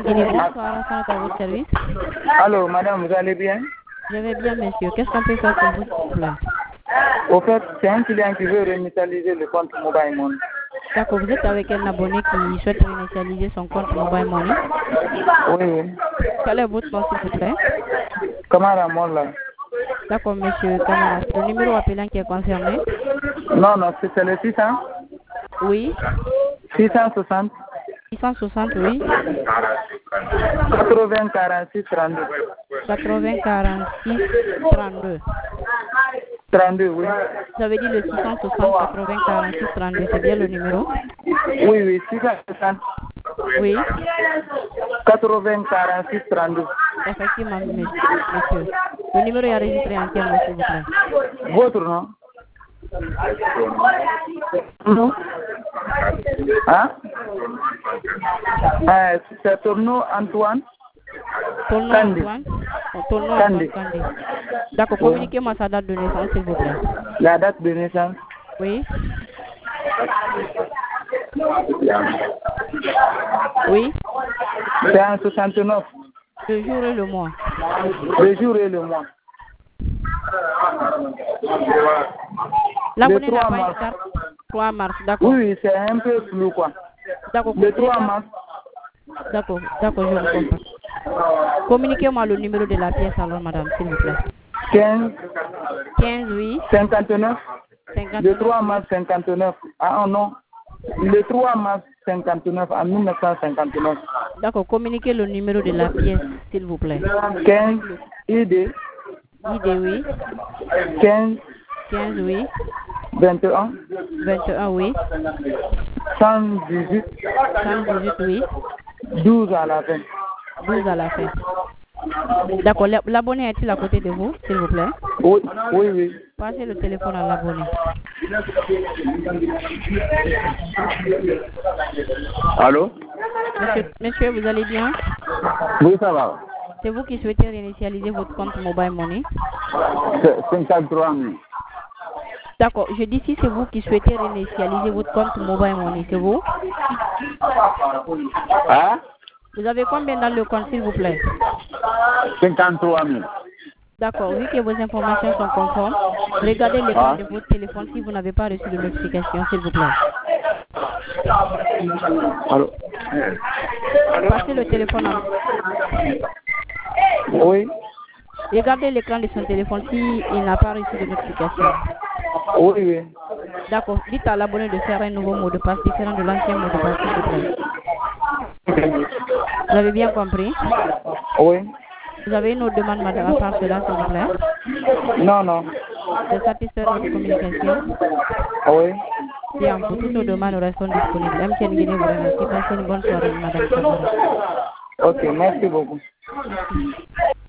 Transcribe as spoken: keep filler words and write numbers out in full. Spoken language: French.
Guinée, bonsoir, à votre service. Allô, madame, vous allez bien? Je vais bien, monsieur. Qu'est-ce qu'on peut faire pour vous, s'il vous plaît? Au fait, c'est un client qui veut réinitialiser le compte Mobile Money. D'accord, vous êtes avec un abonné qui souhaite réinitialiser son compte Mobile Money. Oui, oui. Quel est votre nom, s'il vous plaît? Camara Molla. D'accord, monsieur Camara. Le numéro appelant qui est concerné? Non, non, c'est le six cents. Oui. six cent soixante. six cent soixante, oui. quatre-vingts quarante-six trente-deux. quatre-vingts quarante-six trente-deux. trente-deux, oui. Vous avez dit le six cent soixante quatre-vingts quarante-six trente-deux, c'est bien le numéro? Oui, oui, six cent soixante. Oui. quatre-vingts quarante-six trente-deux. Effectivement, monsieur. Le numéro est enregistré entièrement, s'il vous plaît. Votre nom? Non. Hein? Euh, c'est ton nom, Antoine? Ton nom, Kandi. Antoine? Ton nom, Kandi. Antoine Kandi. D'accord, communiquez-moi sa date de naissance, s'il vous plaît. La date de naissance? Oui. Oui. C'est en soixante-neuf. Le jour et le mois. Le jour et le mois. L'abonné Le n'a trois pas mars. une carte. trois mars, d'accord. Oui, oui, c'est un peu flou, quoi. D'accord. Le trois mars. D'accord, d'accord, je vous comprends. Communiquez-moi le numéro de la pièce alors, madame, s'il vous plaît. quinze. quinze, oui. cinquante-neuf. cinquante-neuf. Le trois mars cinquante-neuf. Ah non. Le trois mars cinquante-neuf à mille neuf cent cinquante-neuf. D'accord, communiquez le numéro de la pièce, s'il vous plaît. quinze. I D. I D, oui. quinze. quinze, oui. vingt et un. vingt et un, oui. cent dix-huit. cent dix-huit, oui. douze à la fin. douze à la fin. D'accord, l'abonné est-il à côté de vous, s'il vous plaît? Oui, oui, oui. Passez le téléphone à l'abonné. Allô? Monsieur, monsieur, vous allez bien? Oui, ça va. C'est vous qui souhaitez réinitialiser votre compte Mobile Money? C'est cinquante-trois mille. D'accord, je dis si c'est vous qui souhaitez réinitialiser votre compte Mobile Money, c'est vous? Hein? Vous avez combien dans le compte, s'il vous plaît? cinquante-trois mille. D'accord, vu que vos informations sont conformes, regardez l'écran de votre téléphone si vous n'avez pas reçu de notification, s'il vous plaît. Allô? Passez le téléphone à... Oui. Regardez l'écran de son téléphone s'il n'a pas reçu de notification. Oui, oui. D'accord, dites à l'abonné de faire un nouveau mot de passe différent de l'ancien mot de passe, s'il vous plaît. Vous avez bien compris? Oui. Vous avez une autre demande, madame, à part cela, s'il vous plaît? Non, non. De satisfaire votre communication? Oui. Bien, pour toutes nos demandes, nous restons disponibles. M T N Guinée vous remercie. Passez une bonne soirée, madame Camara. Ok, merci beaucoup. Merci.